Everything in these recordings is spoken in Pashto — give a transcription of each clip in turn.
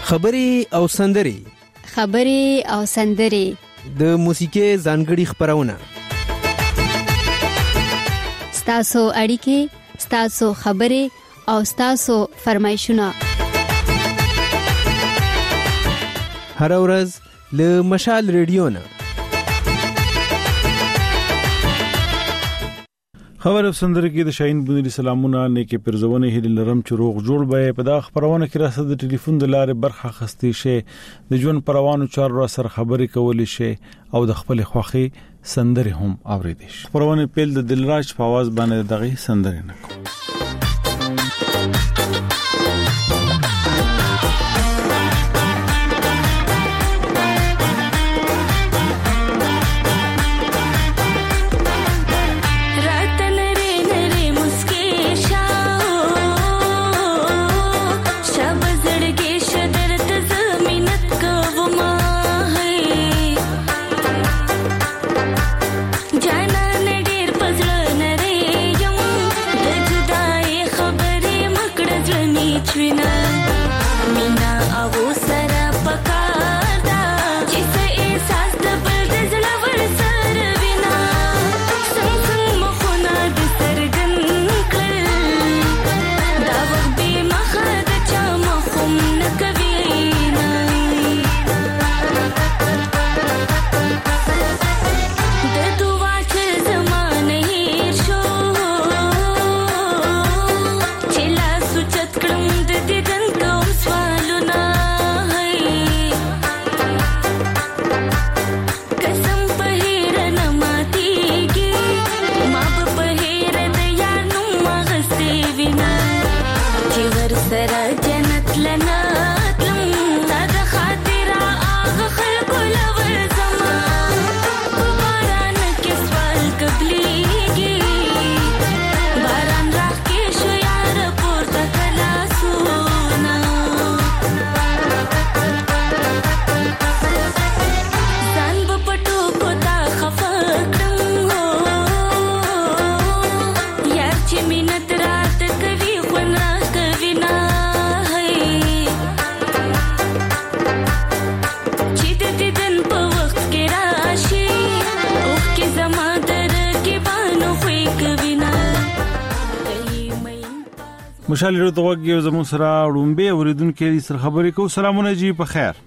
خبرې او سندرې د موسیقۍ ځانګړي خبرونه ستاسو اړیکې، ستاسو خبرې او ستاسو فرمایشونه هر ورځ له مشال ریډیو نه. خبر سندره کې د شاهین بنوري سلامونه نیکه پرزونه هیله لرم چې روغ جوړ به په دا خبرونه کې راځي د ټلیفون د لارې برخه خستې شي د ژوند پروانو چارو سره خبرې کولې شي او د خپل خوخي سندره هم اوریدل شي. خبرونه پیل د دلراج په आवाज باندې دغه سندره نه کوي. مشال له توګه زمو سره وړومبه اوریدونکو سره خبرې کوو. سلامونه جی په خیر.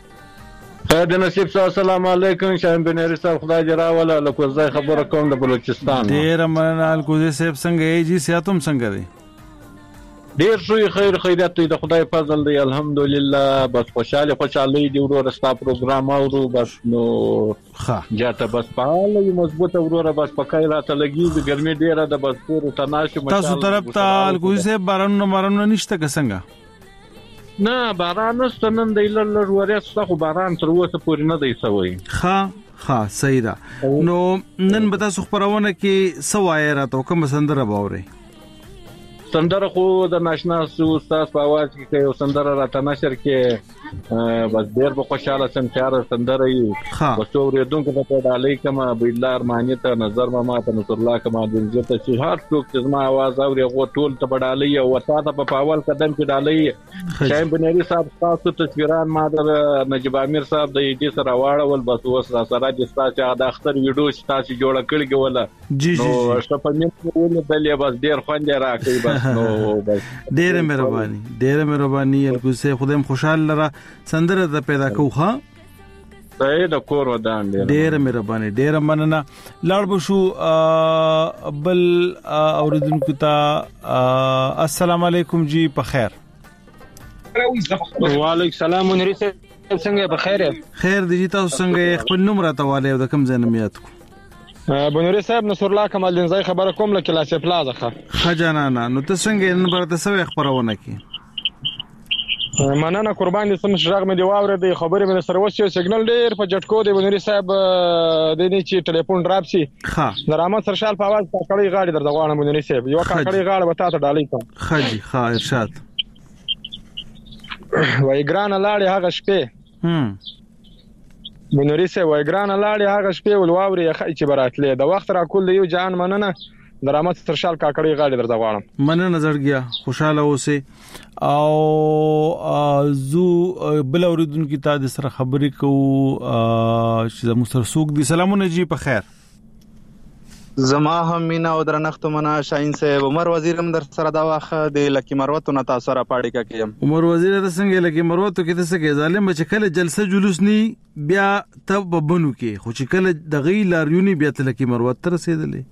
خیر د نصیب صاحب السلام علیکم. شاهین بنوري صاحب خدای جرا ولا لکوزای خبره کوم د بلوچستان. ډیر مننه الکوزای صاحب څنګه یې جی سیاتم څنګه دی؟ ډیر شوی خیر خیرات دی د خدای فضل دی الحمدلله. بس خوشاله دی ورور ستا پروګرام اورو بس نو جاته بس پاله مضبوطه وروره بس پکای راته لګي د ګرمي ډیره د بس پور تناشه تاسو طرف ته الکوزای صاحب بارانونه نشته که څنګه؟ نه باران نشته نن د لړ وریا خو باران تر اوسه پورې نه دی سوی. ها صحیح ده. نو نن به تاسو خبرونه کې سوای راته کوم سندره باوري؟ سندره خو د ناشنا استاد په आवाज کې یو سندره راته نشر کې بس ډیر په خوشاله سم چار سندره یې بس اوریدونکو ته ډالۍ کما بيدلار معنی ته نظر ما ته نصر الله کما د عزت چې هر څوک چې ما आवाज اوري غو ټول ته ډالۍ او وساته په اول قدم کې ډالۍ. شاهین بنوري صاحب تاسو تصویران ما د نجيب امیر صاحب د دې سره واړول بس اوس را سره د تاسو د اختر ویډیو چې تاسو جوړ کړی ولا نو شپه مې ولې دلې بس ډیر خوند راکې بس نو بس ډیر مهرباني الکوزای خدایم خوشاله لره سندره د پیدا کوخه صحیح د کور ودان ډیر مهرباني ډیر مننه. لاړ بشو بل اوریدونکو ته السلام علیکم جی په خیر. وعلیکم السلام منوري څنګه په خیر؟ خیر دی تاسو څنګه خپل نوم راته والي د کوم ځای نه یاد کو؟ بنوري صاحب نصر الله کمال دین زای خبره کوم لکه لاسه پلازه خجانانا. نو ته څنګه نن برته سوي خبرونه کی؟ مننه قربان دي سم شراغ مې دی واوره دی خبره مې سره وسیو سیګنل ډیر په جټکو دی بنوري صاحب د دې چې ټلیفون ډراپ شي درامت سرشال په आवाज کړي غاړي در دغوانه بنوري صاحب یو کړي غاړه وتا ته ډالۍ کوم. خجي ارشاد وای ګران لاړې هغه شپې بنوري صاحب وای ګران لاړې هغه شپې ولواوري چې براتلې د وخت را کول یو جان مننه د رحمت سرشال کاکړی غاړي درځه غواړم. مننه زړګیا، خوشاله اوسې. او زو بل اوریدونکو ته د سره خبرې کوو چې زموږ سره څوک دي. سلامونه جی، په خیر. زما هم مینا او درنښت منا شاهین صاحب. عمر وزیر هم در سره دا واخه د لکی مروتو نه تاسو را پاړی کېم. عمر وزیر د څنګه لکی مروتو کې څه کې ظالم چې کله جلسه جلوس ني بیا تب بنو کې خو چې کله د غی لاریونی بیا تل لکی مروت تر رسیدلې.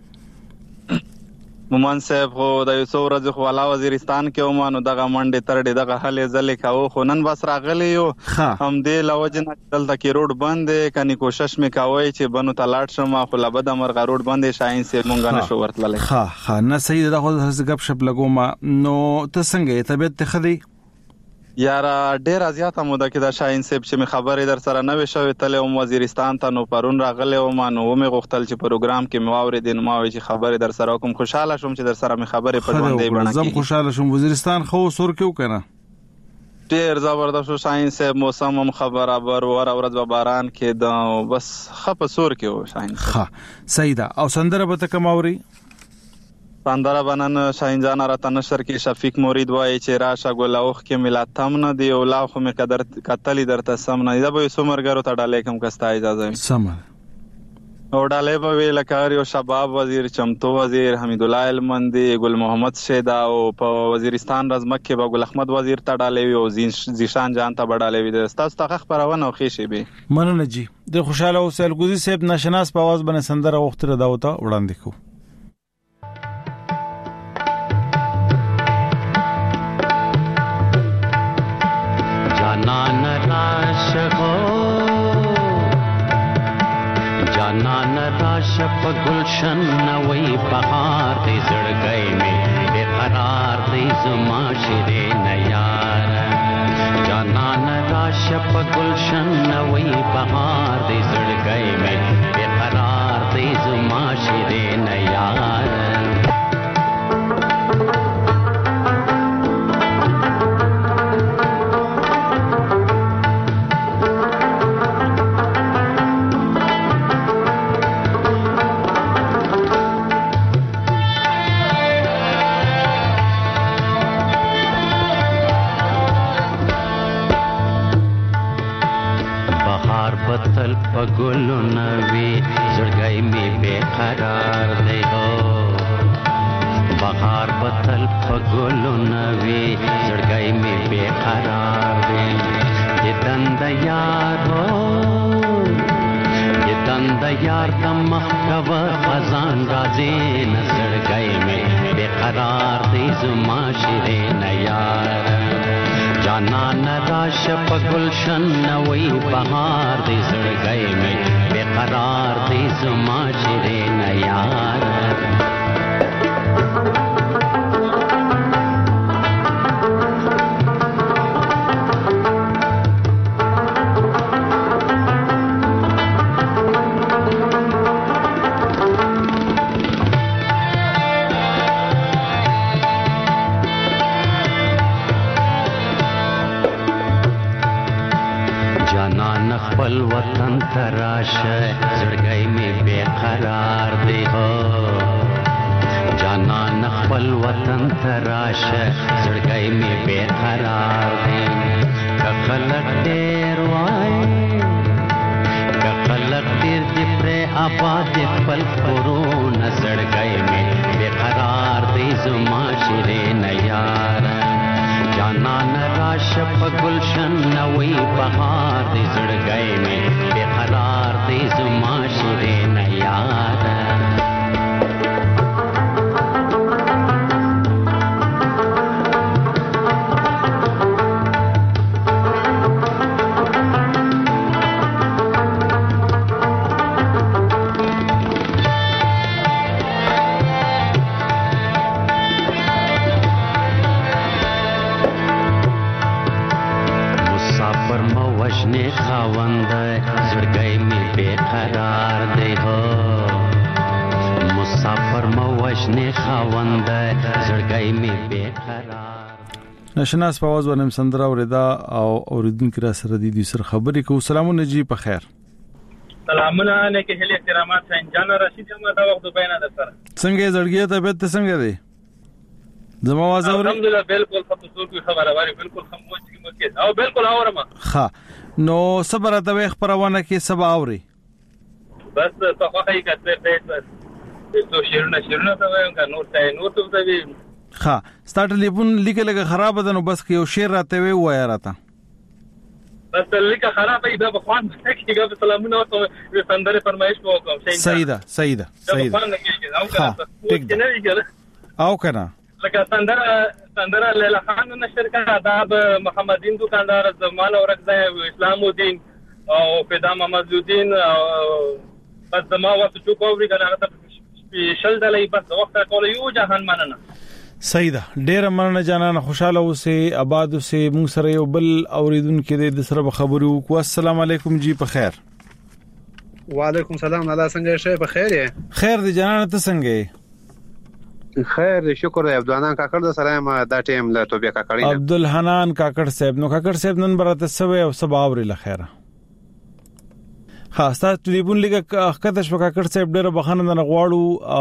مومن صاحب خو د یوسف ورځ خو والا وزیرستان کې ومانو دغه منډه ترډه دغه حل ځلې کاو خو نن بس راغلی یو هم دې لوجنه دلته کې روډ بند کني کوشش میکاوي چې بنو تلاټ شم خو لبد امر روډ بند شاهین صاحب مونږ نه شو ورتللې. ها نه صحیح ده. خو غب شپ لګوم. نو ته څنګه طبيعت ته خدي یارا ډیر زیاته موده کې دا شاهین صاحب چې می خبرې در سره نه وشوي تله او وزیرستان ته نو پرون راغله او ما نو می غوښتل چې پروګرام کې مواورې دین ما وی چې خبرې در سره کوم. خوشاله شوم چې در سره می خبرې په ژوندې بڼه کې. زم خوشاله شوم. وزیرستان خو سور کېو کنه ډیر زبردست شاهین صاحب. موسم هم خبره بر ور اورځ به باران کې دا بس خپ سور کېو شاهین صاحب. ها سیدا. او سندره به تکماوري سندره بنن شاهین جان را تنشر کې شفیق مرید وای چې راشه ګلاوخ کې ملاتم نه دی او لا خو می قدر قتل درته سم نه دی. به سومرګرو ته ډالې کوم کستا اجازه سم او ډالې به ویل کاریو شباب وزیر چمتو وزیر حمید الله المندي ګل محمد شیدا او په وزیرستان رزمک کې به ګل احمد وزیر ته ډالې او زیشان جان ته ډالې وي. تاسو ته خبرونه او خېشي به مننه جی. د خوشاله او سلګوزي صاحب ناشناس په आवाज باندې سندره وختره داوته وړاندې کو. جانان راش ہو جانان راش په گلشن نوئی بہار دی زړګي میں بے قرار دی زما شیرین یار. جانان راش په گلشن نوئی بہار دی زړګي میں بے قرار دی زما شیرین یار. بتل پگلو نوی زړګي می بے قرار دی هو. بهار بتل پگلو نوی زړګي می بے قرار دی. د دند یار هو د دند یار تم خبر خزان راځي نزړګي می بے قرار دی زما شیرین یار. جانان راش په گلشن نوئی بهار دی زړګي میں بے قرار دی زما شیرین یار. خپل وطن تراشه زړګي می بے قرار دی هو. جانان خپل وطن تراشه زړګي می بے قرار دی. کخلک ډیر وای کخلک ډیر دی پر آباد خپل کورون زړګي می بے قرار دی زما شیرین یار. جانان راش په گلشن نوئی بهار دی زړګي میں بے قرار دی زما شیرین یار. خاوند زړګي می بے قرار دی هو. مسافر مو وجنه خاوند زړګي می بے قرار. ناشناس په आवाज باندې سندره وردا او اوریدونکو را سره دي سر خبرې کو. سلامونه جی، په خیر. سلامونه نیک هلي احترامات شاهنجان رشید ما دا وخت بیان ده سره څنګه زړګي طبيعت څنګه دی زما आवाज اوري الحمدلله بالکل خصوصو کی خبره واري بالکل خموش کی مکه او بالکل اورم ها نو صبر ته خبرونه کې سبا اوري بس په خوخه کې څه تو شیرونه ته وایم کا نور ته وی ها ستارټ ټلیفون لیکلګه خراب ده نو بس کې یو شیر راته وی وایا راته بس لیکه خراب ای دا بخوان کېږي په سلامونه او سندره فرمایش وکم صحیح ده او کنه لکه سندره لیلا خان نشر کړه آداب محمدین دکاندار زمان اورکزای اسلام الدین او فدا محمد الدین او بس ما واسه چوک اوري کنه هغه سپیشل دلې بس وخت کول یو جهان مننه صحیح ده ډیر مننه جانانه خوشاله اوسه آباد اوسه مون سره یو بل اوریدونکو د سره خبرو کو السلام علیکم جی په خیر وعلیکم السلام الله څنګه شې په خیر یې خیر دی جانانه ته څنګه خیر دی شکر دی عبدالحنان کاکړ د سره ما دا ټیم له توبیا کاکړ عبدالحنان کاکړ صاحب نو کاکړ صاحب نن براته سوي او سبا اوري لخيره خاصه ټلیفون لګه کته شو کاکړ صاحب ډیره بخانه نه غواړو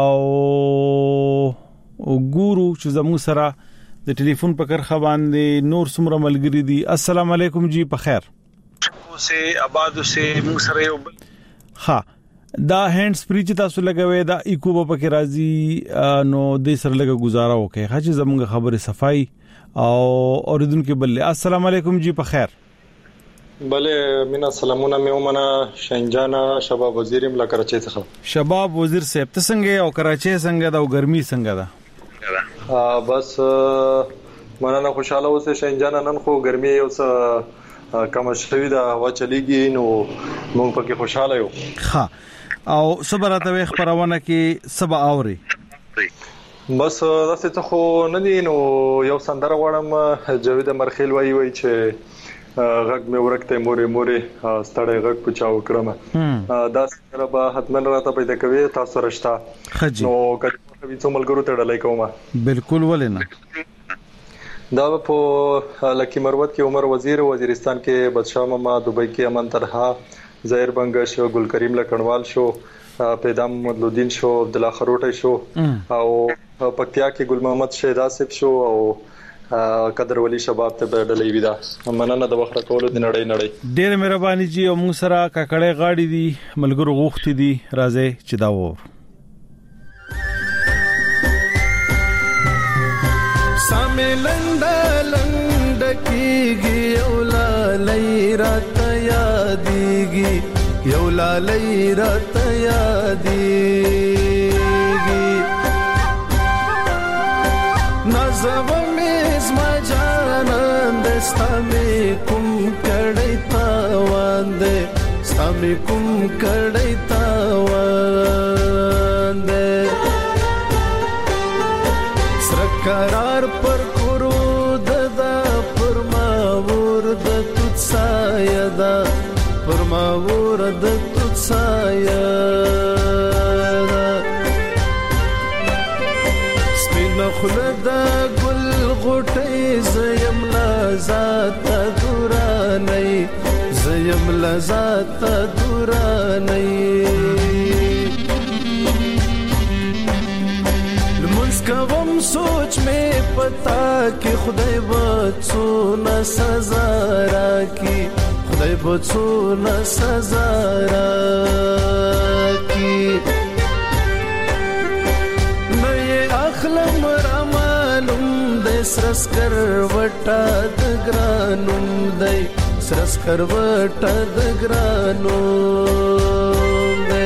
او ګورو چې زمو سره د ټلیفون په کرخه باندې نور څومره ملګری دي السلام علیکم جی په خیر اوسه آباد اوسه مون سره یو ها دا هاند سپری چې تاسو لګوي دا ایکو په کې راځي نو د سره لګه گزاره وکي خاصه زموږ خبره صفائی او اوریدونکو بل السلام علیکم جی په خیر بله مینا سلامونه میومنه شنجانا شباب وزیرم لا کراچۍ څخه شباب وزیر صاحب ته څنګه او کراچۍ څنګه دا او ګرمي څنګه ده بس مننه خوشاله اوسه شنجانا نن خو ګرمي او څه کم شوی دا هوا چلیږي نو موږ پکې خوشاله یو ها او صبرته خبرونه کې سبا اوري بس داسې ته خو نه دي نو یو سندره غواړم جاوید مرخیل وایي چې غږ مې ورکته مورې ستړی غږ پچاو کړم دا سره به حتمن راته پیدا کوي تاسو رښتا نو کله څو ملګرو ته ډلای کوم بالکل ولنه دا په لکی مروت کې عمر وزیر وزیرستان کې بادشاہ ماما دوبۍ کې امن ترها ظاهر بنگش او ګل کریم لکنوال شو پیدام محمد الدین شو عبد الله خروټی شو او پکتیا کې ګل محمد شهدا صاحب شو او قدر ولی شباب ته بدلې ویدا مننه د وخت کولو د نړۍ ډېر مهرباني جی او موږ سره کاکړې غاړي دي ملګرو غوښتي دي راځي چې دا و لند کیږي یو لایرات یادېږي یو لایرات یادېږي نازو مې زما جانان دستا مې کوم کړي تاوان دې ستا مې کوم کړي تاوان دې قرار پر کرود دا پر ما ورد تut سایدا پر ما ورد تut سایدا سپین خلد گل غټي زیم لذات دوراني زیم لذات دوراني کوم سوچ میں پتا کہ خدای بچو نہ سزا راکی خدای بچو نہ سزا راکی نئے اخلم رامانم دے سرس کر وٹا دگرانم دے سرس کر وٹا دگرانم دے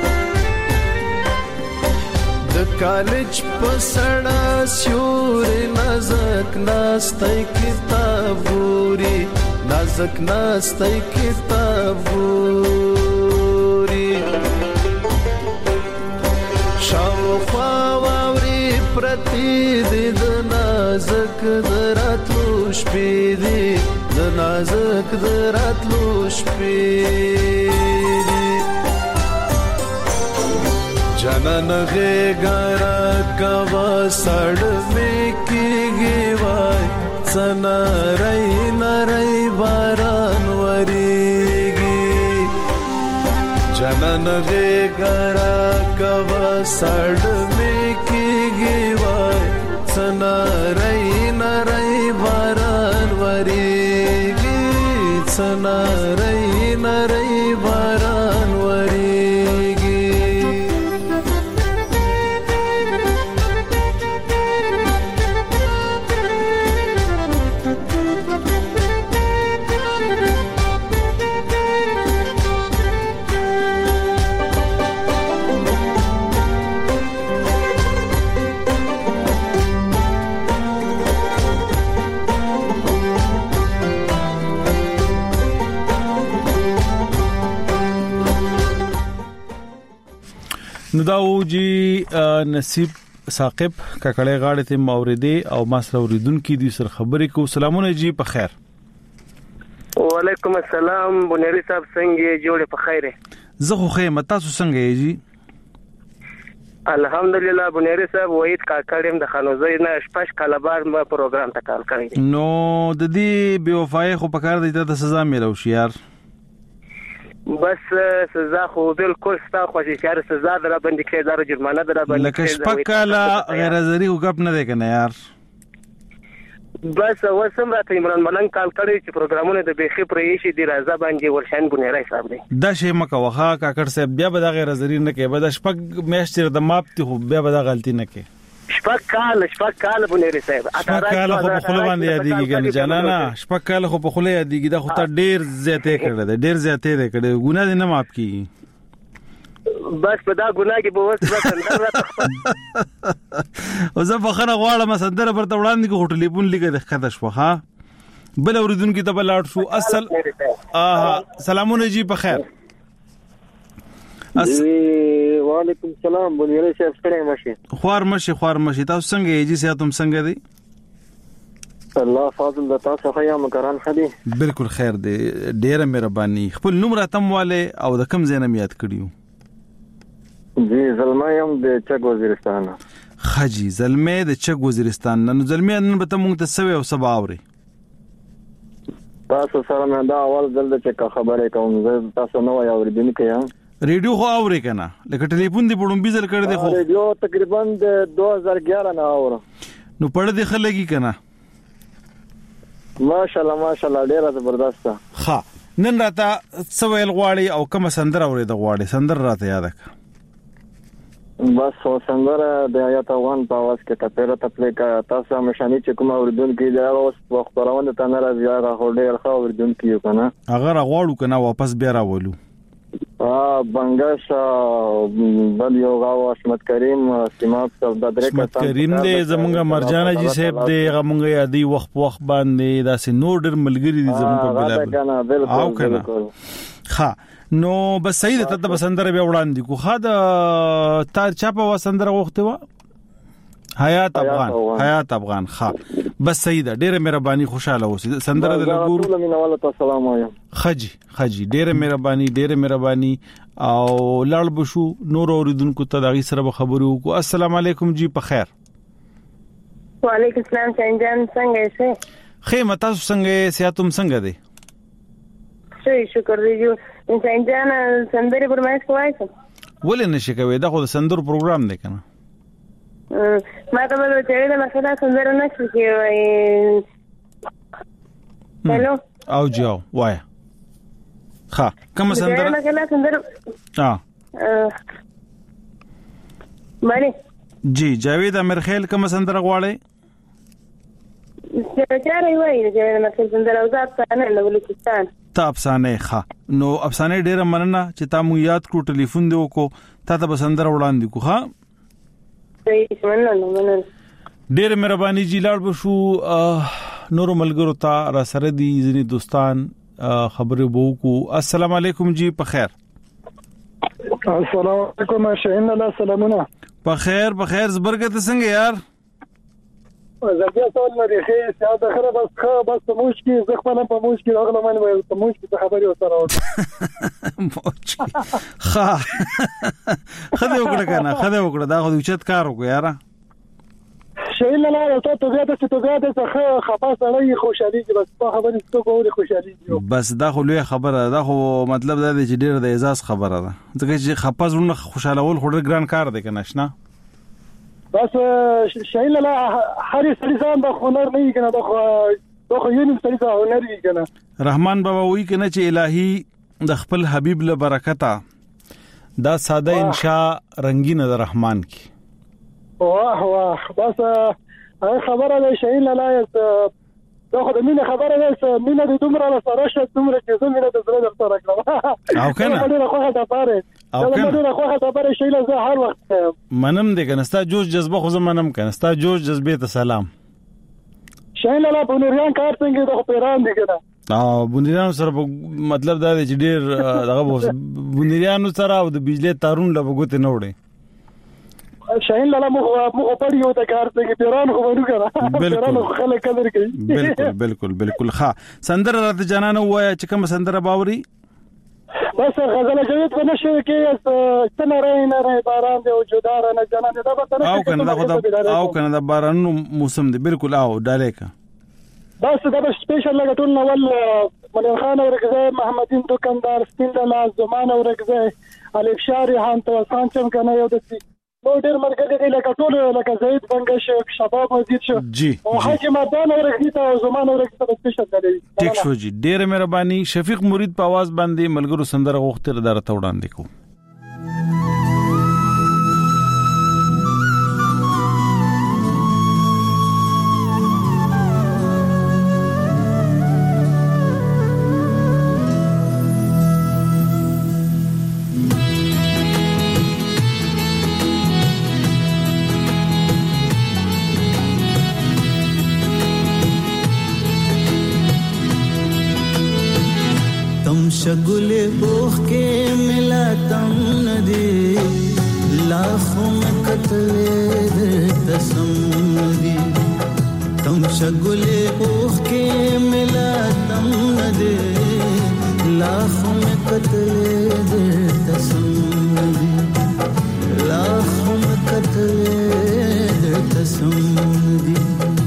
کالج پسړه سیوري نازک ناستای کتاب ګوري نازک ناستای کتاب ګوري شاوخوا واوري پرتی د نازک دراتلو شپې دی د نازک دراتلو شپې جنن غیگارا کوا سڑ میں کی گیوائی سنا رئی نرئی باران وریگی جنن ننغه غرا کوا سړ می کیږي وای سنا رای نرای باران وریږي سنا رای نرای باران وریږي نو دا وجي نصیب ثاقب ککړې غاړې ته موریدې او ما سره اوریدونکو دي سره خبرې کو. سلامونه جی په خیر. وعلیکم السلام بنيري صاحب څنګه جوړه په خیره؟ زه خو خیر تاسو څنګه یې جی؟ الحمدلله بنيري صاحب وحید کاکړم د خانوزي نه شپږ کاله بعد ما پروګرام ته کال کړی. نو د دې بیوفای خو په کار دی ته سزا ملو شي یار. بس سزا خو بالکل ستا خوشي شهر سزا درا باندې کې دار جرمانه درا باندې لکه شپږ کاله غیر ازری او غپ نه دی کنه یار. بس وسم راته عمران ملنګ کال کړی چې پروګرامونه د بيخي پرېشي دی راځه باندې ورشان بنيري صاحب دی. دا شی مکه وخا کاکړ صاحب بیا به دا غیر ازری نه کې به دا شپږ میاشتې د ماپ ته بیا به دا غلطي نه کې. شپږ کال بنيري صاحب شپږ کال خو په خپل باندې یادېږي کنه جانانا شپږ کال خو په خپل یادېږي دا خو ته ډیر زیاتې کړل دا ډیر زیاتې ده کړې ګناه دې نه ماپ کیږي. بس په دا ګناه کې به وس سندره راته او زه بخره غواړم سندره پرته وړاندې کو ټلیفون لیکه د خاطر شو ها بل اوریدونکو ته بل اړ شو. اصل سلامونه جی په خیر. وعلیکم السلام بنيري صاحب څنګه ماشي؟ خوار مشي تاسو څنګه یې جی ساتم څنګه دی؟ الله فاضل د تاسو خیا مکران خدي بالکل خیر دی ډیره مهرباني. خپل نوم راتم والے او د کم زینم یاد کړیو؟ جی زلمه يم د چک وزیرستان. خجی زلمه د چک وزیرستان. نن زلمه نن به ته مونږ ته سوي او سبا اوري تاسو سره مې دا اول ځل د چک خبره کوم زه تاسو نو یا اوریدونکو یم ریډیو خو اوري کنه لکه ټلیفون دی پړم بیزل کړی دی خو ریډیو تقریبا د 2011 نه اورم نو پړ دی خلګي کنه ماشاءالله ډیره زبردست. ها نن راته سویل غواړي او کوم سندره اوري د غواړي سندره راته یاد کړه. بس سندره د آیات افغان په आवाज کې تپیره تپلې کا تاسو مشانی چې کوم اوریدونکو دا اوس په خبرونه ته نه راځي هغه هډه ښه اوریدونکو یو کنه هغه راغواړو کنه واپس بیا راولو بنگش بل یو غاو حشمت کریم سیماب صاحب د درې حشمت کریم دې زمونږه مرجانه جی صاحب دې غمونږه یادي وخت باندې دا سه نور ډر ملګری دي زمونږ په بلا او کنه ها نو بس سید ته د بسندره به وړاندې کو خا د تار چاپه وسندره وخته و حیات افغان ها بس سید ډیره مهرباني خوشاله اوسې سندره د لګور ټول مینواله ته سلام وایم. خجی ډیره مهرباني او لاړ بشو نور اوریدونکو ته دغه سره خبرو کو. السلام علیکم جی په خیر. وعلیکم السلام شینجان څنګه یې؟ خیمه تاسو څنګه سیاتم څنګه دی؟ شکر دی جو شینجان سندره پرمایش کوای څه ولې نشي کوي دا خو د سندرو پروګرام دی کنه ما ته به چې دا مثلا سندره نشي کوي. هلو او جاو وایا ها کوم سندره مثلا سندره باندې جی جاوید امرخیل کوم سندره غواړي؟ چاره وایي چې مثلا سندره او ځات نه له بلوچستان تا افسانه ښه نو افسانه ډیره مننه چې تا مو یاد کړو ټلیفون دی وکړو تا ته بسندر وړاندې کو ها ډیره مهرباني جی لاړ بشو نور ملګرو ته را سره دي ځینې دوستان خبرې بو کو. السلام علیکم جی په خیر. السلام علیکم شاهین الله سلامونه په خیر زبرګه ته څنګه یار؟ زګیا ټول لري خې ساده خره بس په موش کې زه خپل په موش کې اغله مې په موش کې خبري وسره موش ها خدای وکړه کنه دا خو د چت کار وکړ یاره شاین لاله ته بیا د څه خفا سړی خوشالي کې بس په خبرې څه کوو خوشالي بس دا خو لوی خبره ده خو مطلب دا دی چې ډیر د اعزاز خبره ده ځکه چې خفا زونه خوشاله ول خو ډیر ګران کار دی کنه شنه بس شاین لاله هر سړي ځان د هنر نه کنه د خو یو نیم سړي ځان هنر نه کنه رحمان بابا وی کنه چې الهي د خپل حبيب له برکته دا ساده انشاء رنگین د رحمان کی واه بس خبره ده شاین لاله دا خو د مینه خبره ده مینه د دومره له سره شته دومره چې زمينه د زړه در سره کړم او کنه دا خو هغه پاره دا خو هغه پاره شاین لاله هر وخت منم دې کنه ستا جوش جذبه خو زمنم کنه ستا جوش جذبه ته سلام شاین لاله په نوريان کار څنګه د پیران دي کنه بونیرانو سره مطلب دا دی چې ډیر دغه بونیرانو سره او د بجلی تارون لا وګته نه وړي شاین لاله مو پړ یو د کار څنګه پیران خو ورو کنه پیران خلک قدر کوي بالکل ښه سندره راته جانانه وای چې کوم سندره باوري بس غزل جوید بنشي کې ستنه نه باران دی او جدار نه جانانه دا به او کنه دا باران موسم دی بالکل او ډالیکا بس دا سپیشل لګټول نو مليان خان ورګزه محمدین دکاندار سپیندلا زمانه ورګزه الف شاری هان تو سان چم کنه یو د نو ډیر مرګه دی لکه ټول لکه زید بنگش شباب مزید شو او حاجی مردان ورګی ته زمانه ورګزه سپیشل دی ټیک شو جی ډیر مهرباني شفیق مرید په आवाज باندې ملګرو سندره غوښتل درته وړاندې کو शगुले ओख के मिला तम नदी लाखों में कतले तसम्मदी तम शगुले ओख के मिला तम नदी लाखों में कतले तसम्मदी लाखों में कतले तसम्मदी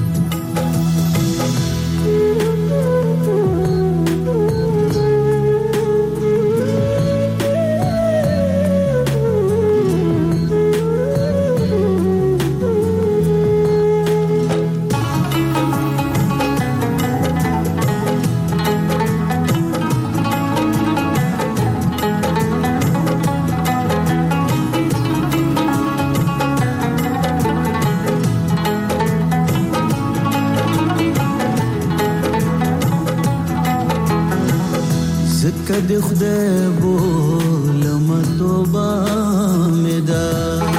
کد خدای بولم توبه مدا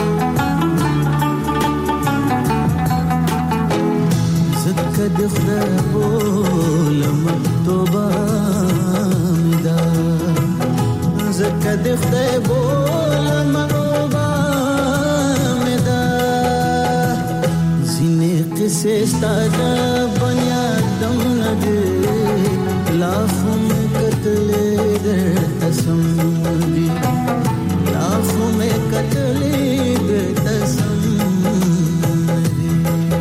زکد خدای بولم توبه مدا زکد خدای بولم توبه مدا زینه قصه ستاده بنیادم نده लाखों में कतले दे तसम्मदी लाखों में कतले दे तसम्मदी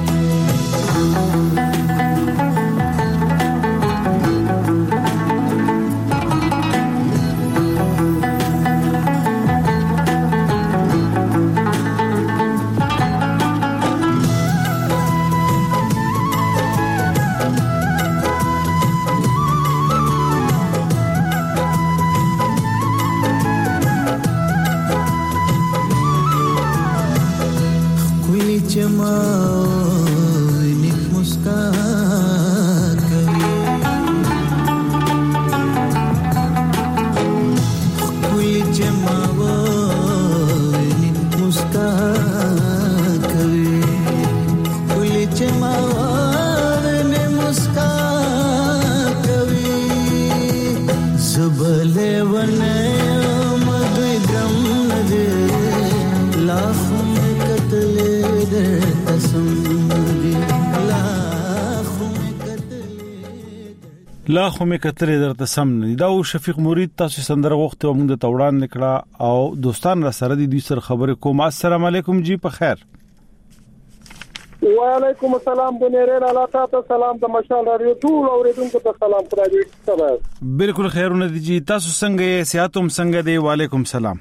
لا خو مې کتلې درته سم نه دا او شفیق مرید تاسو سندره وخت او موږ د توړان نکړه او دوستان را سره دي سر خبره کوم. السلام علیکم جی په خیر. وعلیکم السلام بنيرين الله تعالی سلام د مشال رادیو ټول اوریدونکو ته سلام خدای دې بالکل خیرونه دي جی تاسو څنګه یې صحتوم څنګه دی وعلیکم السلام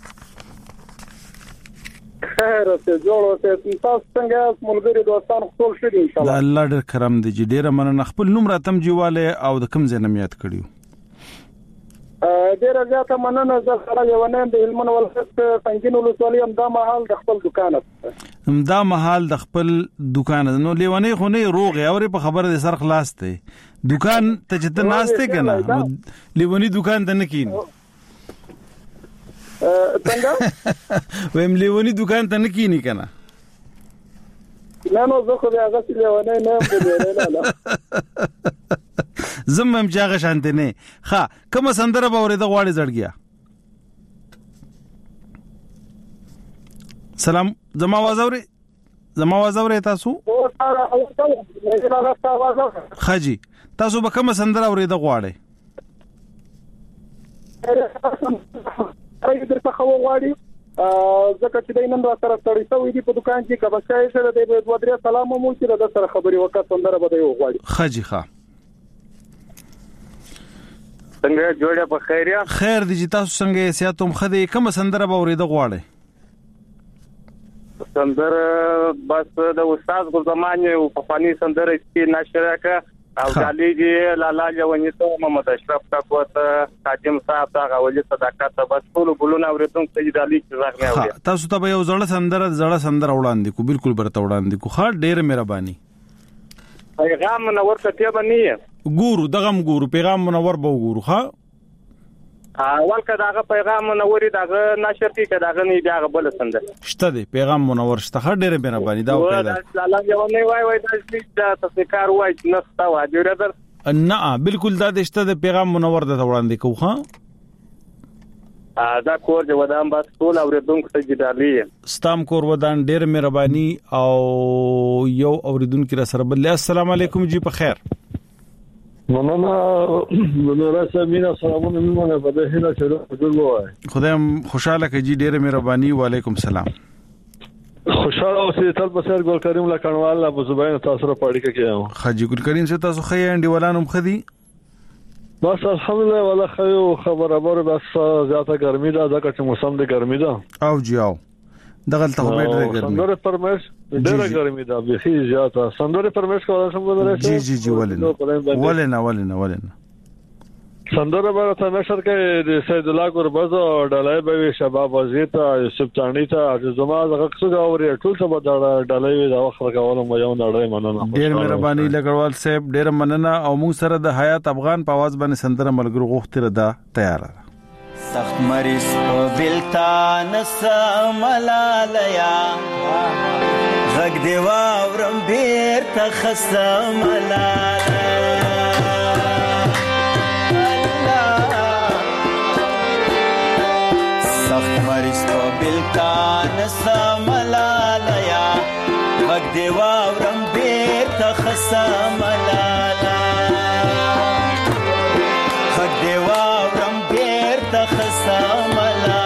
خیر ته جوړو ته تاسو څنګه ملګری دوستان خپل شي ان شاء الله الله ډېر کرم دي جی ډېر مننه خپل نوم راتم جیواله او د کوم ځای نمیات کړیو ډېر زیاته مننه زه سره یو نه د علم ولست څنګه ولسوالي هم دا محل د خپل دکان دا محل د خپل دکان نو لیوانه خو نه روغ او په خبره د سر خلاص ته دکان ته چې ناشته کنه لیوانی دکان ته نه کین څنګه ویم لیوانی دکان ته نه کینی کنه نو زه خو بیا غسی لیوانی نه نه زمم جاغه شانته نه ها کوم سندره باورې د غواړي زړګیا سلام زما आवाज اوري تاسو خاجي تاسو به کوم سندره اورې د غواړي درته خو غواړي ځکه چې دینن را سره ستړي شوی دی په دکان کې کبه شای سره د دوه درې سلام مو چې د سره خبري وکړه سندره به دی غواړي خاجي ښا څنګه جوړه په خیریا خیر دي تاسو څنګه سیاتم خدي کوم سندره به اورید غواړي سندره بس د استاد ګل زمان او په فانی سندره کې نشره کا او علي جی لالا جوانی ته محمد اشرف کا کوت حاجم صاحب تا غولي صداقت بس ټول ګلونه اورېدم چې د علي څنګه نه اوري تاسو ته یو زړه سندره وړاندې کو بالکل برته وړاندې کو خاطر ډېر مهرباني پیغام منور ته باندې ګورو دغم ګورو پیغام منور به ګورو ها اول کداغه پیغام منوري داغه نشر کی کداغه نه بیا بل سندره شته دی پیغام منور شته خاطر ډېر مهرباني دا وکړه الله یو نه وای دا تفکر وای نستا واجب در نه بالکل دا دشته د پیغام منور د وړاندې کو ها دا کور جو ودان بس ټول اوریدونکو ته جدالي ستام کور ودان ډېر مهرباني او یو اوریدونکو را سره بل السلام علیکم جی په خیر مننه رسمینا سلامونه مینه په دې هله چې ټول وای خدایم خوشاله کړي ډېر مهرباني وعلیکم السلام خوشاله اوسئ تل بسر ګل کریم لا کڼوال ابو زبین تاسو را پاړی کې خاجي ګل کریم سے تاسو خی انډي ولانم خدي بس الحمدلله ولا خیو خبره بس زیاته ګرمي ده ځکه چې موسم د ګرمي ده او جی او دغه ته به ډېر ګرمي سندره پرمش ډېر ګرمي ده به هي زیاته سندره پرمش کوله سم بدل شي جی ولنه سندره برته نشر کې د سید الله قربز او ډلای به شباب وزیتا سبتانی ته زما زغه څنګه اوري ټول څه به ډلای د وخت راغله مې یو نړۍ مننه ډېر مهرباني لګړوال صاحب ډېر مننه او موږ سره د حیات افغان په आवाज باندې سندره ملګرو غوښتره ده تیار سخت مریض په بلتان سملالیا غږ دی واورم بیرته خسملالیا سخت مریض په بلتان سملالیا غږ دی واورم بیرته خسملالیا غږ دی واورم بیرته خسملالیا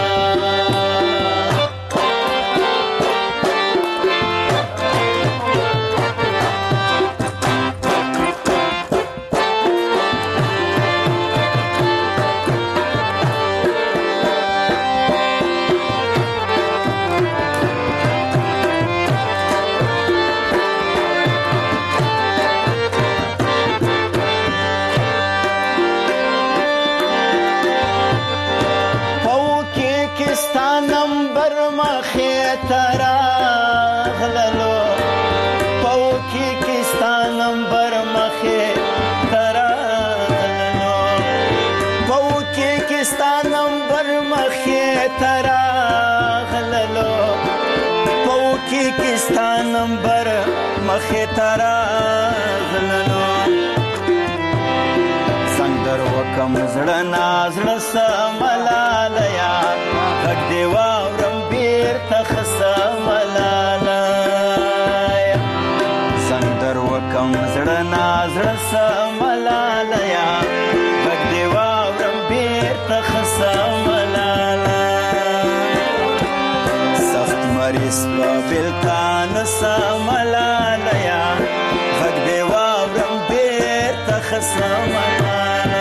نمبر مخه ترا غلنو سندر وکم زړه نازړه سملالیا غږ دی واورم بیرته خسملالیا سندر وکم زړه نازړه سملالیا غږ دی واورم بیرته خسملالیا سخت مریض په بلتان سمل سمانا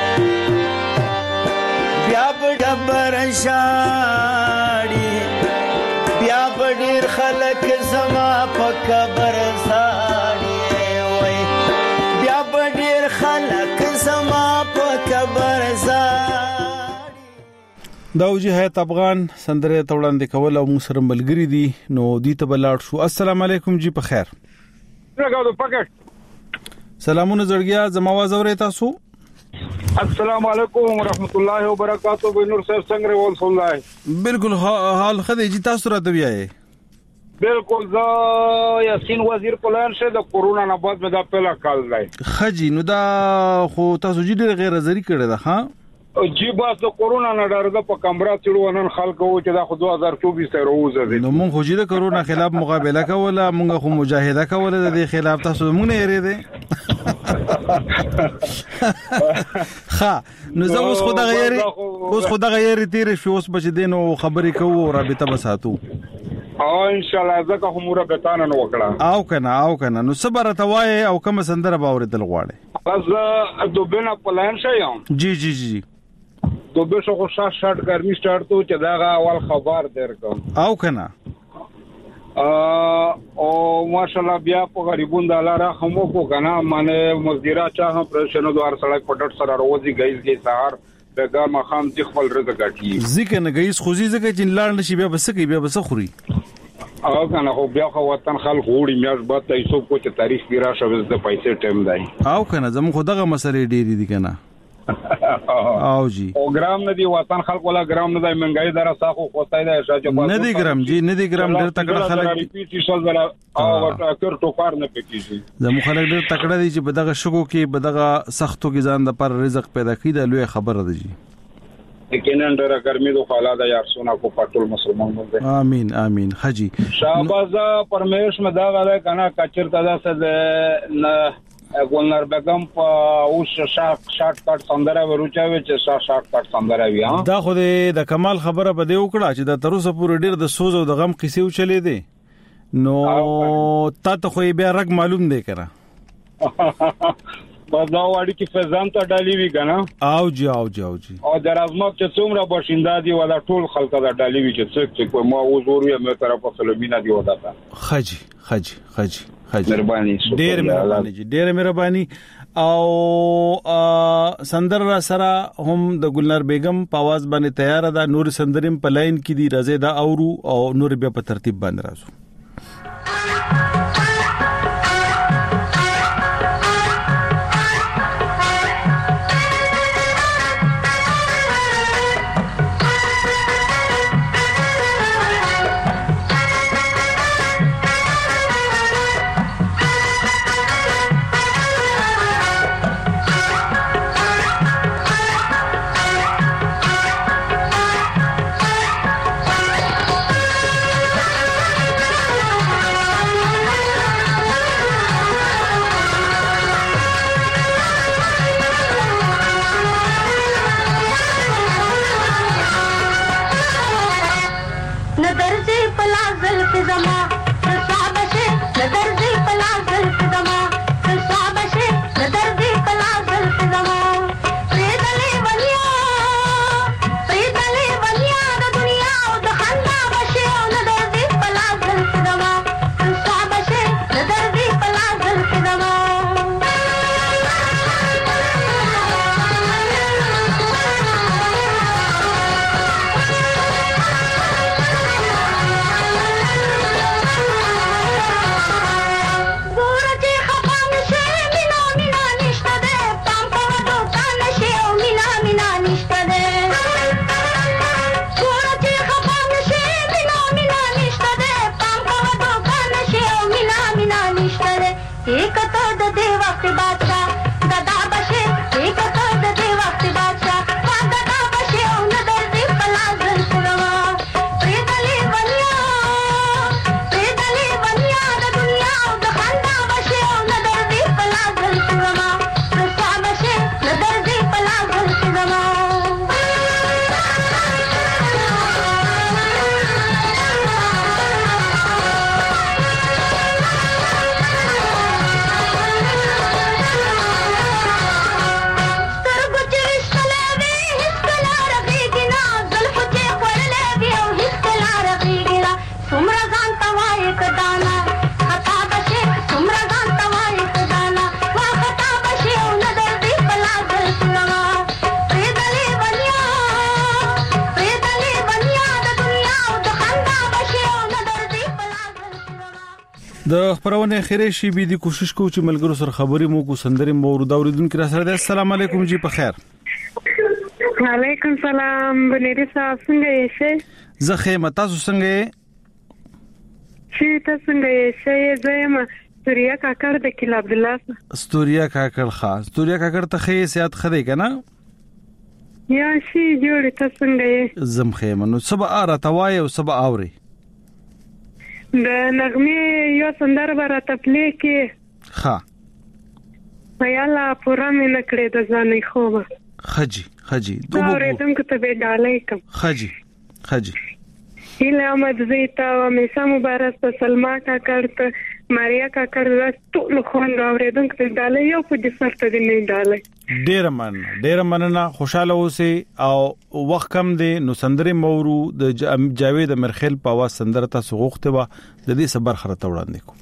بیا ډبر شاړي بیا ډیر خلک زما په قبر ساړي وای بیا ډیر خلک زما په قبر ساړي. دا وجه حیات افغان سندره توړاندې کول او موږ سره ملګری دي نو دې ته بلاړ شو. السلام علیکم جی په خیر. سلامونه زړګیا زما आवाज اورئ تاسو؟ السلام علیکم ورحمت الله وبرکاتہ. بنور صاحب څنګه ول صلی بالکل حال خدای جی تاسو راته بیاي. بالکل دا یاسین وزیر پلان شه د کورونا نه بعد مې دا پهلا کال دی خجی نو دا خو تاسو جی ډیر غیر ضروري کړی ده ها جی بس د کورونا نه ډارده په کمره چړو نن خلکو چې دا خو 2024 ته روزه دي نو مونږ خو جی د کورونا خلاف مقابله کوله مونږ خو مجاهده کوله د دې خلاف تاسو مونږ نه یری دي ها نو زه اوس خدای غیر تیر شو اوس بچ دینو خبرې کوو رابطه بساتو ان شاء الله زکه هموره بتانه نو وکړه او کنه نو صبر توای او کوم سندره باور دل غواړي بس دوبنه پلان شایم جی دوبه شو شارټ ګرمي سٹارټ تو چې دا اول خبر درکم او کنه او ماشاءالله بیا په غریبون د الله رحم وکړه کنه معنی مزدورا چا هم پرشنو دوار سړک پټټ سره روزي گیس سهار بګار مخام چې خپل رزق غټي ځکه نه گیس خوځي ځکه چې لاړ نشي بیا بس خوري او کنه خو بیا خو وطن خلک وړي میاش بعد تاسو کو چې تاریخ پیرا شوه د پیسې ټیم دی او کنه زموږ خدغه مسلې ډېری دي کنه او جی او ګرام نه دی وطن خلک ولا ګرام نه دی منګای دره ساخو خوستای دی شاجه نه دی ګرام جی نه دی ګرام ډېر تکړه خلک دي پیټیشل ولا او ټاکر ټوکار نه پکېږي زموږ خلک ډېر تکړه دي چې بدغه شګو کې بدغه سختو کې ځان د پر رزق پیدا کړي د لوی خبره ده جی یقینا ډېر ګرمي د خاله د یار سونا کو پټول مسلمان مونږ امين حجي شاباز پرمیش مدا غره کنه کچر تدا سد نه ګولنر بیگم په اوس شارټ کټ سندره ورچاوي چې شارټ کټ سندره وی ها دا خو د کمال خبره به دی وکړه چې د تروسه پورې ډېر د سوز او د غم قصې وچلې دي نو تا ته خو بیا رګ معلوم دی کنه دا وړي کې فزان ته ډالي وی کنه او جی او درازمو چې څومره بشینده دي ولا ټول خلک دا ډالي وی چې څوک کوم او زوري مې طرفه سلمینا دی ودا خجي مهرباني ډېر مهرباني او سندر را سره هم د ګلنار بیگم په आवाज باندې تیار ده نور سندریم په لاین کې دی رضا دا اورو او نور بیا په ترتیب باندې راځو د خبرونه خیره شي به دي کوشش کوو چې ملګرو سره خبرې مو کو سندري مورود اوریدونکو را سره ده. السلام علیکم جی په خیر. وعلیکم سلام بنيري صاحب څنګه یې شئ؟ زه خیمه تاسو څنګه یې؟ چې تاسو څنګه یې شئ؟ زما ستوریا کاکړ د کلا عبد الله. ستوریا کاکړ خاص ستوریا کاکړ ته خې سیات خدای کنه یا شي جوړ تاسو څنګه یې؟ زم خیمه نو سبا اره توای او سبا اوري د نغمه یو سندر برات پلی کې ها پیاله پورا مې نکړې د ځانې خوبه خجی دوه ورته ته به ډالې کوم خجی هله احمد زیتا او میسا مبارک ته سلمہ کا کرت ماریا کا کر ټول خوان راوړې ته ډالې یو په دې سره ته نه ډالې ډیر مننه خوشاله اوسئ او وخت کم دی نو سندره مورو د جاوید مرخیل په واس سندره تاسو غوښته و د دې صبر خرته وړاندې کو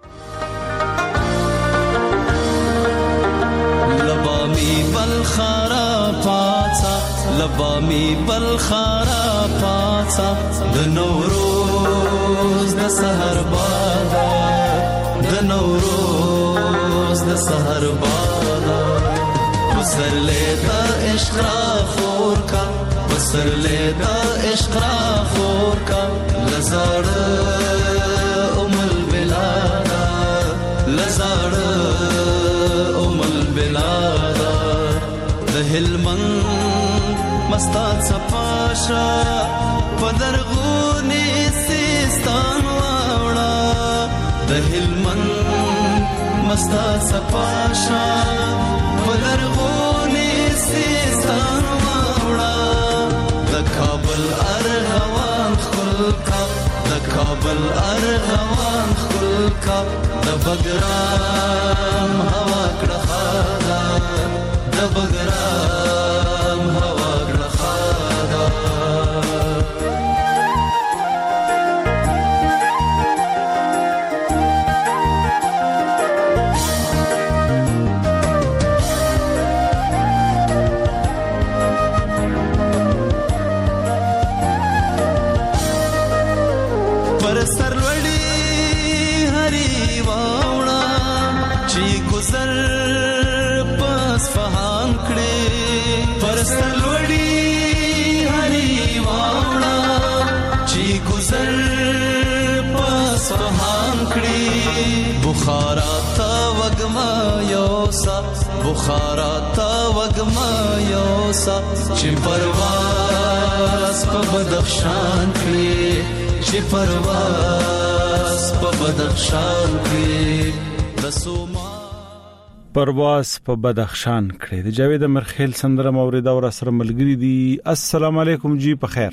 لبامی بلخارا پاڅا لبامی بلخارا پاڅا د نوروز د سحر بادا د نوروز د سحر بادا بسر لیدا عشق را خور کا بسر لیدا عشق را خور کا لزاڑ ام البلادا لزاڑ ام البلادا دهلمن مستات صفاشا پدرغونی سیستان واوڑا دهلمن مستات صفاشا پدرغونی سیستان واوڑا دکابل ارغوان خلقا دکابل ارغوان خلقا دبگرام هوا کڑخادا دبگرام هوا کڑخادا پر سرلوڑی ہری واوڑا چی گزر پاس فہان کڑے پر سرلوڑی ہری واوڑا چی گزر پاس فہان کڑے بخارا تا وگما یوسا بخارا تا وگما یوسا چی پرواز پا بدخشان کڑے چی پرواز په بدخشان کې دسوما پرواز په بدخشان کړي د جاوید مرخیل سندره مورید او سره ملګری دي. السلام علیکم جی په خیر.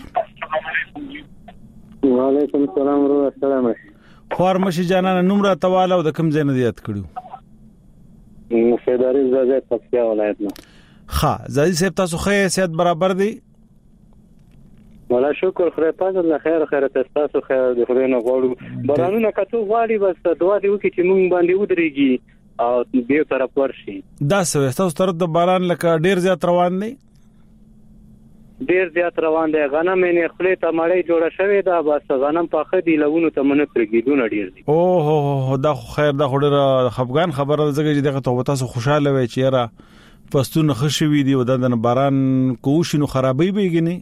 وعلیکم السلام ورحمت الله. خورمشي جانانه نوم را تواله او د کوم ځای نه یاد کړو؟ فداري زاده پکتیا ولایت نه. ها زادي صاحب تاسو خیر سیادت برابر دي؟ ولا شکر خدای پاک الله خیر تاسو خیر د خدای نه غواړو بارانونه کته غواړي بس دعا دی وکي چې مونږ باندې ودرېږي او به طرف ورشي. دا څه تاسو تر د باران لکه ډیر زیات روان دی؟ ډیر زیات روان دی. غنم نه خپل ته مړی جوړه شوی دا بس غنم په خدي لونه ته منه پرګیدونه ډیر دي. او هو دا خیر دا خډره خفغان خبره زګی چې دغه ته تاسو خوشاله وي چې را پښتون خشوي دی او د باران کوشینو خرابې بیګنی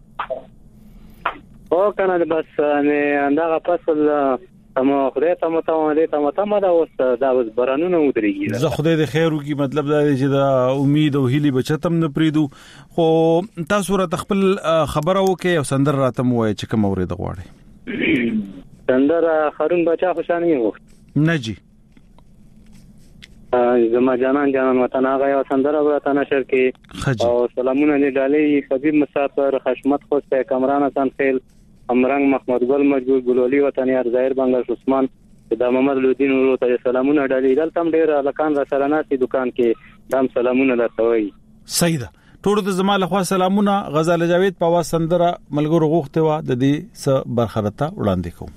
او کنه بس نه اندغه فصل تمو خدای ته متامه دا اوس دا اوس بارانونه ودرېږي. زه خدای د خیر وکي مطلب دا دی چې دا امید او هیلي بچتم نه پریدو. خو تاسو را تخپل خبره وکي او سندر راتم وای چې کوم اورید غواړي سندر خرون بچا خوشانه وخت نجی زما جانان وطن هغه یو سندره ورته نشر کې او سلامونه ډالې حبیب مسافر خشمت خوسته کامران حسن خیل امرنګ محمد ګل مجبور ګلولي وطن یار ظاهر بنگش عثمان د محمد لودین ورته سلامونه ډالې دلته ډیر لکان را سره ناسي دکان کې دام سلامونه درته وایي. صحیح ده ټول د زما له خوا سلامونه. غزال جاوید په وا سندره ملګرو غوښته و د دې س برخرته وړاندې کوم.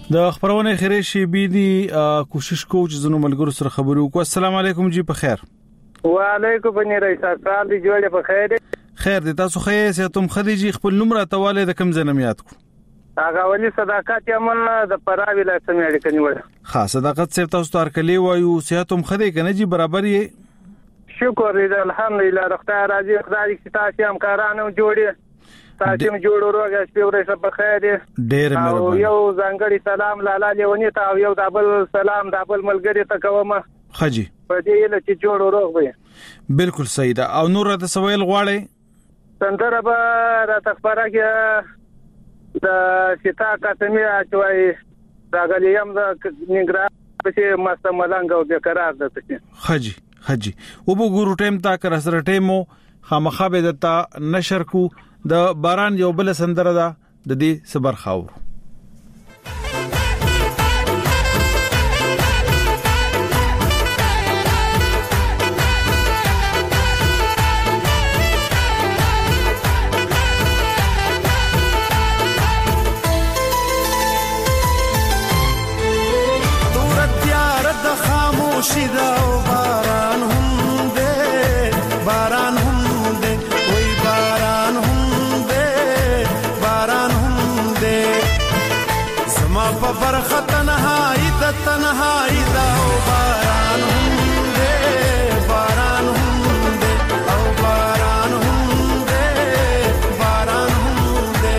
د خبرونه خیره شي بيدي کوشش کوو چې زنو ملګرو سره خبرو وکړو. السلام علیکم جی په خیر. وعلیکم بني رئیس سال دی جوړه په خیر. خیر دي تاسو خیر ساتم خدیجی خپل نمبر تواله د کم زنم یاد کو. هغه ولي صداقت یمن د پراوی لا سمې اړیکه نیول. ها صداقت صرف تاسو تر کلی وایو ساتم خدی کنه جی برابر یې. شکر دې الحمدلله رخته راځي خدای دې تاسو هم کارانو جوړي. تاسو هم جوړو روغه سپیورې په خیر دي. ډېر مهرباني. یو ځانګړي سلام لاله لیونی ته او یو دابل سلام دابل ملګری ته کوم. خجی په دې له چې جوړو روغ وي. بالکل صحیح ده. او نور د سویل غواړي څنګه به را تخبره کې د شتا قسمي اچوي راغلیم د نګرا په مستملنګ او بیقرار ده ته. خجی وګورو ټیم تا کر سره ټیمو خامخا به دتا نشر کو د باران یو بل سندره ده د دې صبر خاور. شیدا او باران هم دے باران هم دے وای باران هم دے باران هم دے زما په برخه تنهایی دا او باران هم دے باران هم دے او باران هم دے باران هم دے.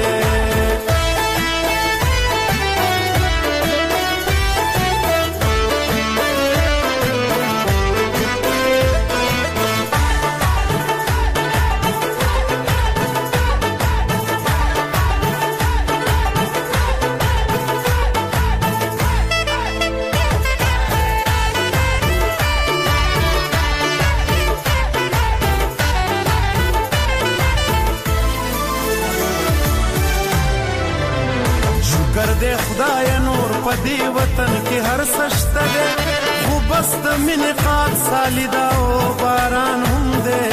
خدای نور پدی وطن کې هر سشته ده خو بس د مینې قات سالیدا او باران هم ده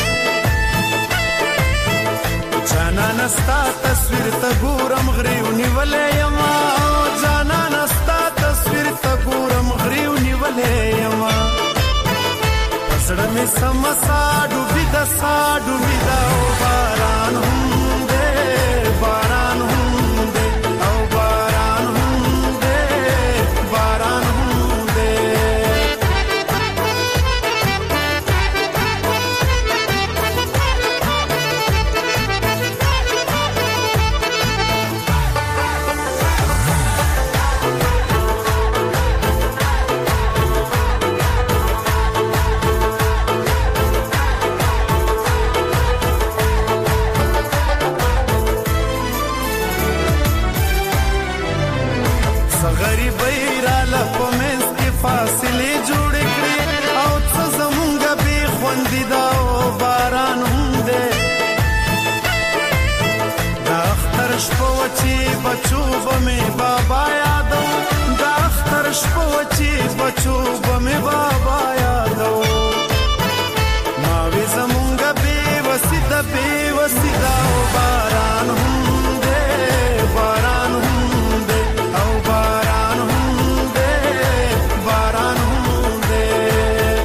جانا نستا تصویر ته ګورم غریو نیولې یما جانا نستا تصویر ته ګورم غریو نیولې یما پسړه می سمسا ډوبې دا او باران هم ده باران هم ده او باران فاصله جوړ کړي او څه زمونږ به خوندې دا او باران هم دې دا اختر شپه وچی بچو بمې بابا یادو دا اختر شپه وچی بچو بمې بابا یادو ما وی زمونږ به وسیدا او باران هم دې باران هم دې او باران هم دې باران هم دې.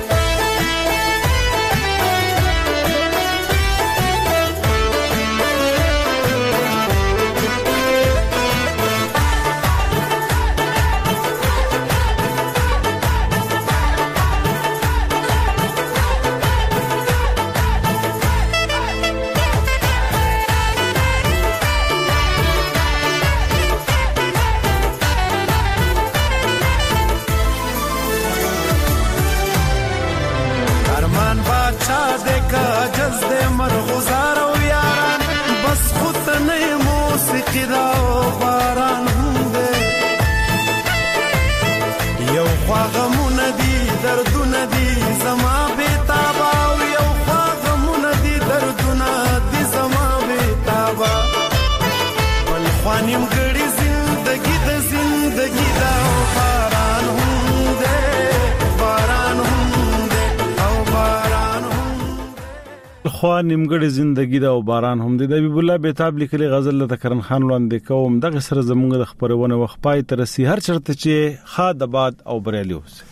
خوا نیمګړې زندگی دا او باران هم دی. د حبیب الله بیتاب لیکلي غزل له کرن خان وړاندې کوم. دغه سره زمونږ د خبرونه وخت پای تر سي هر چرته چې خاد آباد او بریالي اوسه.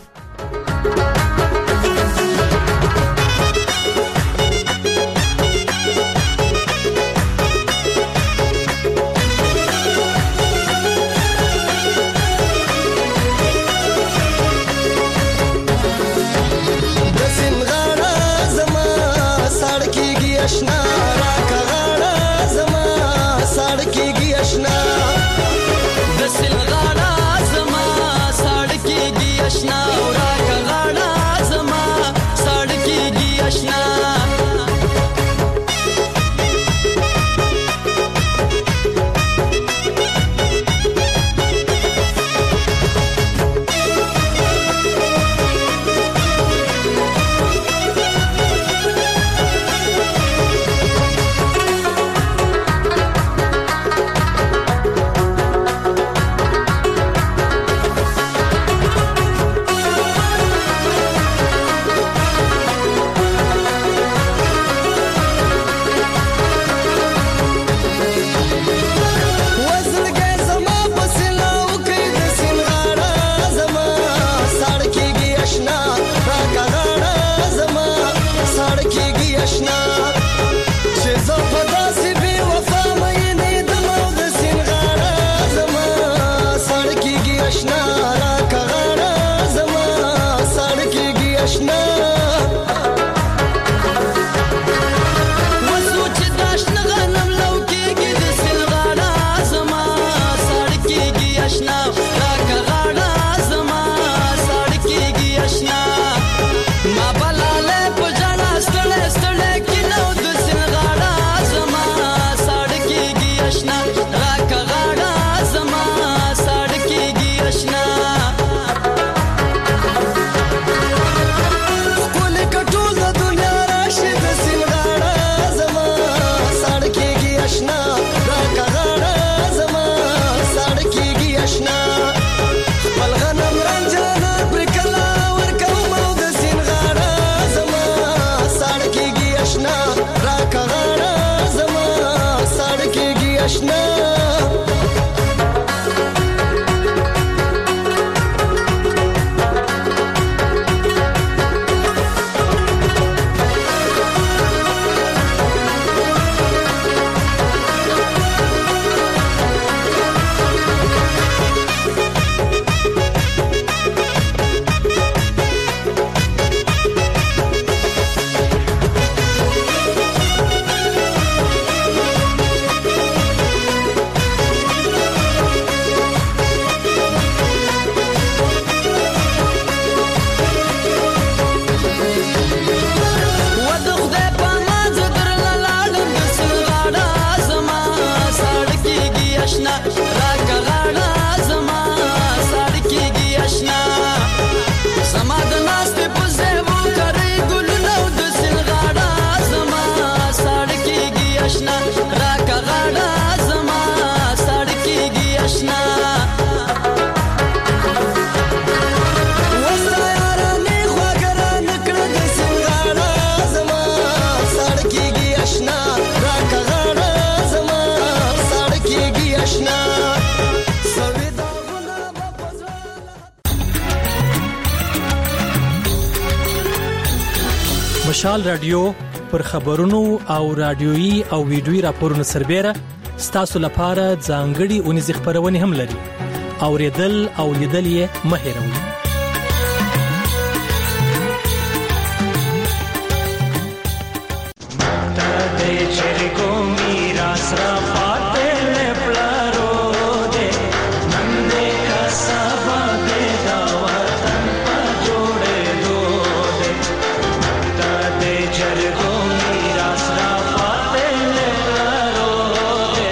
مشال رادیو پر خبرونو او رادیوي او ویډیوي راپورونو سربېره ستاسو لپاره ځانګړي اونیزې خبرونه هم لري. اوریدل او لیدل یې مه هېروئ.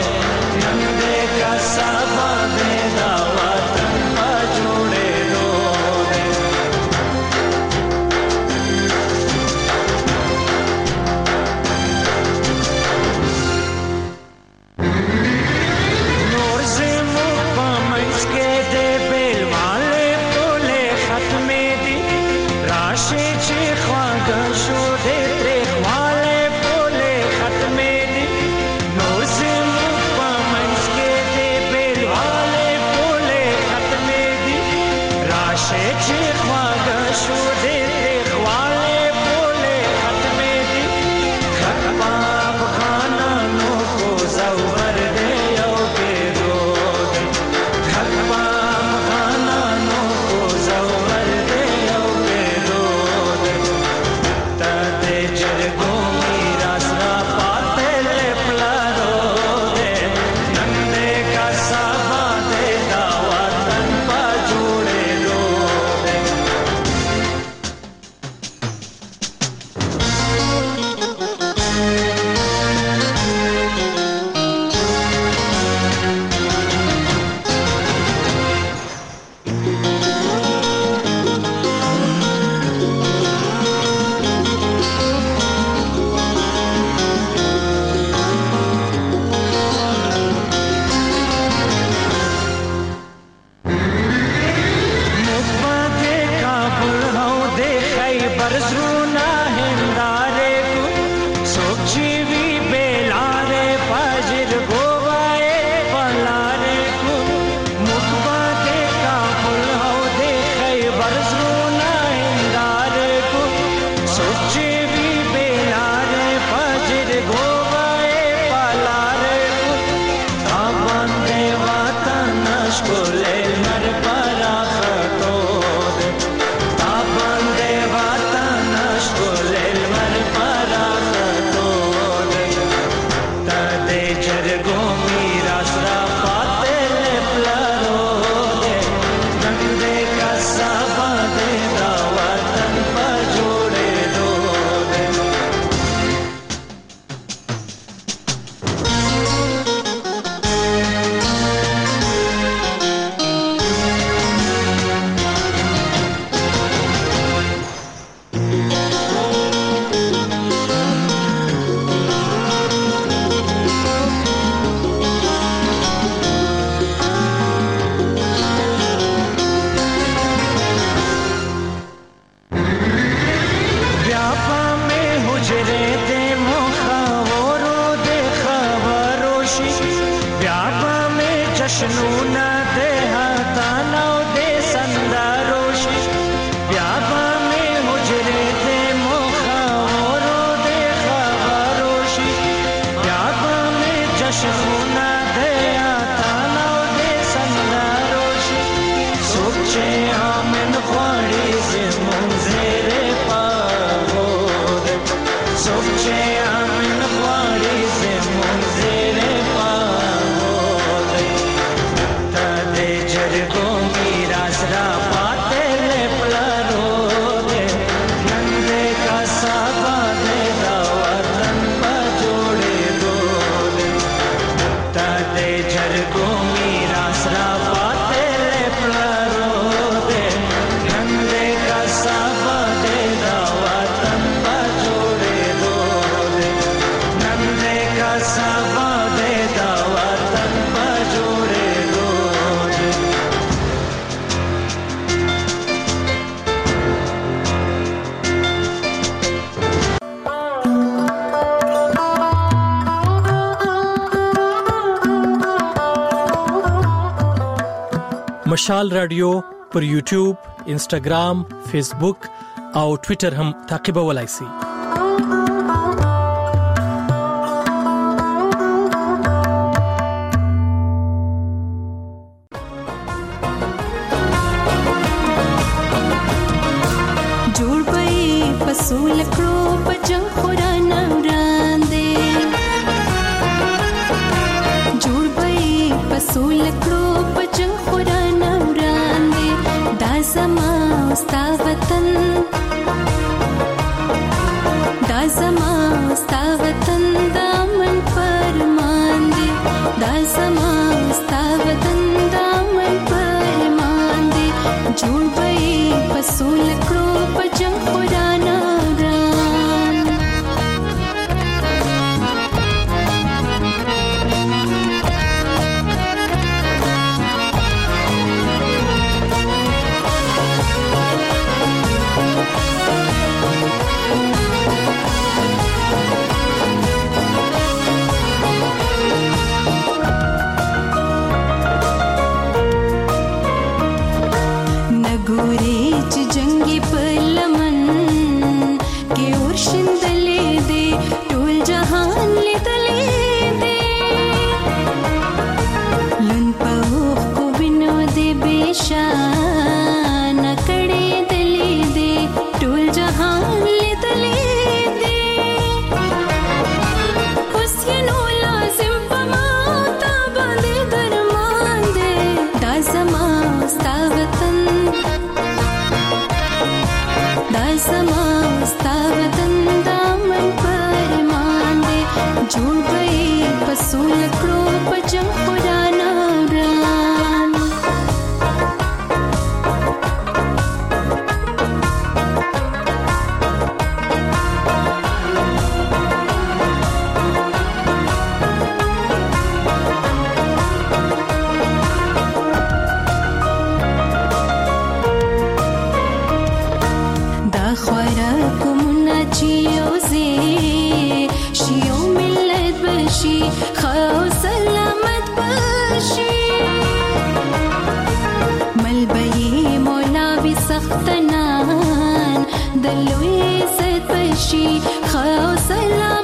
Sabah de da watan pa jode do برزرونا هنداره کو سوچی وی بیلاره پاجر گوائے پلاره کو مخبا دے کابل ہو دے خیبر زرونا هنداره کو سوچی وی بیلاره پاجر گوائے پلاره کو تابان دے وطن اشکولے مر پرا خطو دے تابان دے وطن اشکولے مر پرا خطو دے تا دے جرگو میرا سرا پاتل پلارو دے نندے کا سابا دے دا وطن پا جوڑے دو دے व्यापा में हुजरे दे मुखावरो दे खबरोशी व्यापा में जश्नूना दे हाताना दे संदारोशी व्यापा में हुजरे दे मुखावरो दे खबरोशी व्यापा में जश्नूना दे हाताना दे संदारोशी सोचे आमन ख्वाड़ी से मुंजेरे पागोद सोचे आमन ख्वाड़ी से मुंजेरे पागोद तदे जरगो मीरा सरा पाते ले पलारो दे नंदे का साबा दे दावतन पा जोड़े दो दे तदे जरगो मीरा सरा पाते ले पलारो दे नंदे का साबा दे दावतन पा जोड़े दो दे नंदे का साबा दे दावतन पा जोड़े दो दे مشال رادیو پر یوټیوب، انسټاګرام، فیسبوک او ټوئیټر هم تعقیبولای شئ. جوړ پئی پسول کړو پجن خورانه وړاندې جوړ پئی پسول کړو پجن خورانه وړاندې دا زما ستا وطن دا زما ستا وطن دامن پرمان دې دا زما ستا وطن دامن پرمان دې جوړ پئی پسول کړو پجن خورانه नगोरे च जंगी पलमन के उर्शिन दले दे टोल जहान ले दले दे लन पौख को बिनो दे बेशान कड़े दले दे टोल जहान ले दले दे हुस्नो लाजिम पमाता बांधे दरमान दे दा ज़मा स्ता वतन दा ज़मा स्ता वतन दामन परमान दे जोड़ गई पसूल करो पजंग खुराना रान خورا کومنا چیوزه شیو ملت بشي خو سلامت بشي ملبي مولوي سختنان دلوي زد بشي خو سلامت